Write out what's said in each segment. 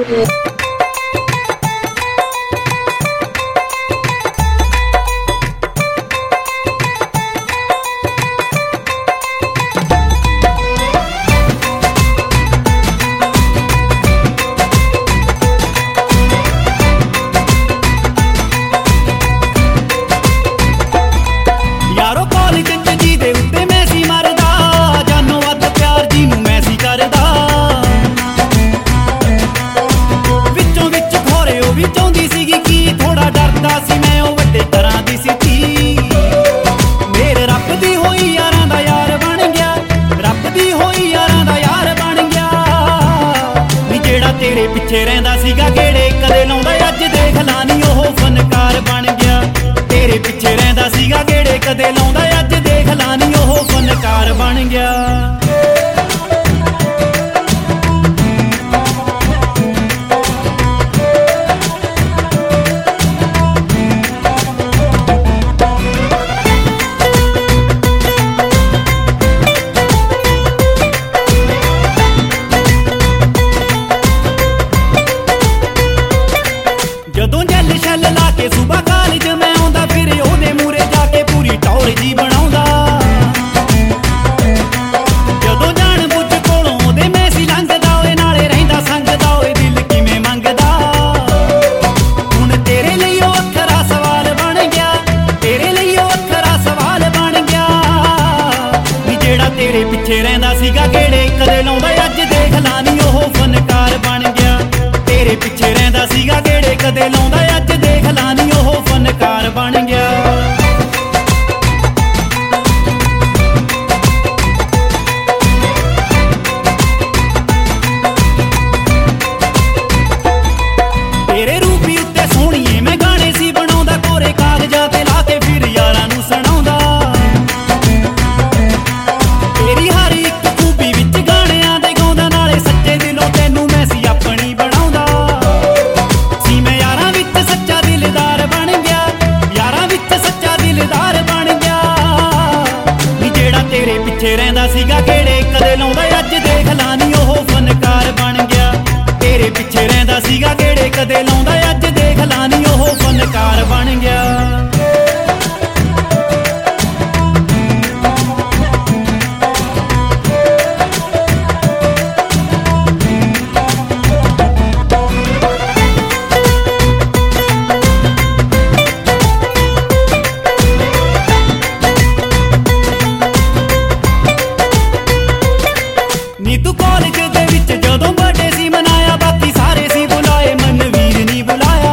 तेरे पिछे रहिंदा सीगा गेड़े कदे लाउंदा अज देख ला नी ओह फनकार बन गया। तेरे पिछे रहिंदा सीगा गेड़े कदे लाउंदा अज देख ला नी ओह फनकार बन गया। जदों जल शल ला के सुबह कालज मैं आउंदा फिर ओहदे मूरे जाके पूरी टौर जी बनाउंदा। जदों जान बुझ कोलों ओहदे मैसी लंघदा ओए नाले रहिंदा संगदा ओए दिल किवें मंगदा। हुण तेरे लई ओ अखरा सवाल बन गया, तेरे लई ओ अखरा सवाल बन गया। नी जेड़ा तेरे पिछे रहिंदा सीगा गेड़े कदे लाउंदा अज देख ला नी ओह फनकार बन गया। तेरे पिछे रहिंदा सीगा गेड़े कदे लाउंदा अज देख ला नी ओह फनकार बन गया। तेरे रूपी उत्ते सोहणीए मैं गाने सी बनाउंदा कोरे कागजां ते ला के फिर यारां नूं सुणाउंदा। तेरी हर इक खूबी विच गाणियां दे गाउंदा नाले सच्चे दिलों तैनूं मैं सी अपनी बनाउंदा। सी मैं यारां विच सच्चा दिलदार बन गया, यारां विच सच्चा दिलदार बन गया। नी जेड़ा तेरे पिछे रहिंदा सीगा गेड़े कदे लाउंदा अज देख ला नी ओह फनकार बन गया। तेरे पिछे रहिंदा सीगा गेड़े कदे लाउंदा अज देख ला नी ओह फनकार बन गया। नी तू कॉलेज दे विच जदों बर्थडे सी मनाया बाकी सारे सी बुलाए मनवीर नी बुलाया।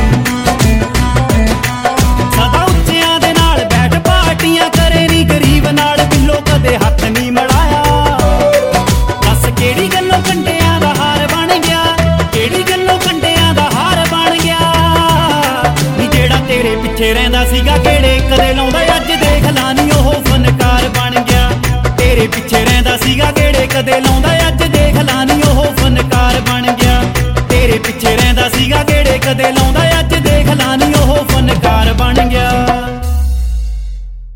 सदा उच्चियां दे नाल बैठ पार्टियां करे नी गरीब नाल बिल्लो कदे हत्थ नी मड़ाया। दस केड़ी गल्लों कंडियां दा हार बन गया, केड़ी गल्लों कंडियां दा हार बन गया। नी जेड़ा तेरे पिछे रहिंदा सीगा गेड़े कदे लाउंदा अज देख ला नी ओह फनकार बन गया। तेरे पिछे रहिंदा सीगा गेड़े कदे लाउंदा अज देख ला नी ओह फनकार बन गया। तेरे पिछे रहिंदा सीगा गेड़े कदे लाउंदा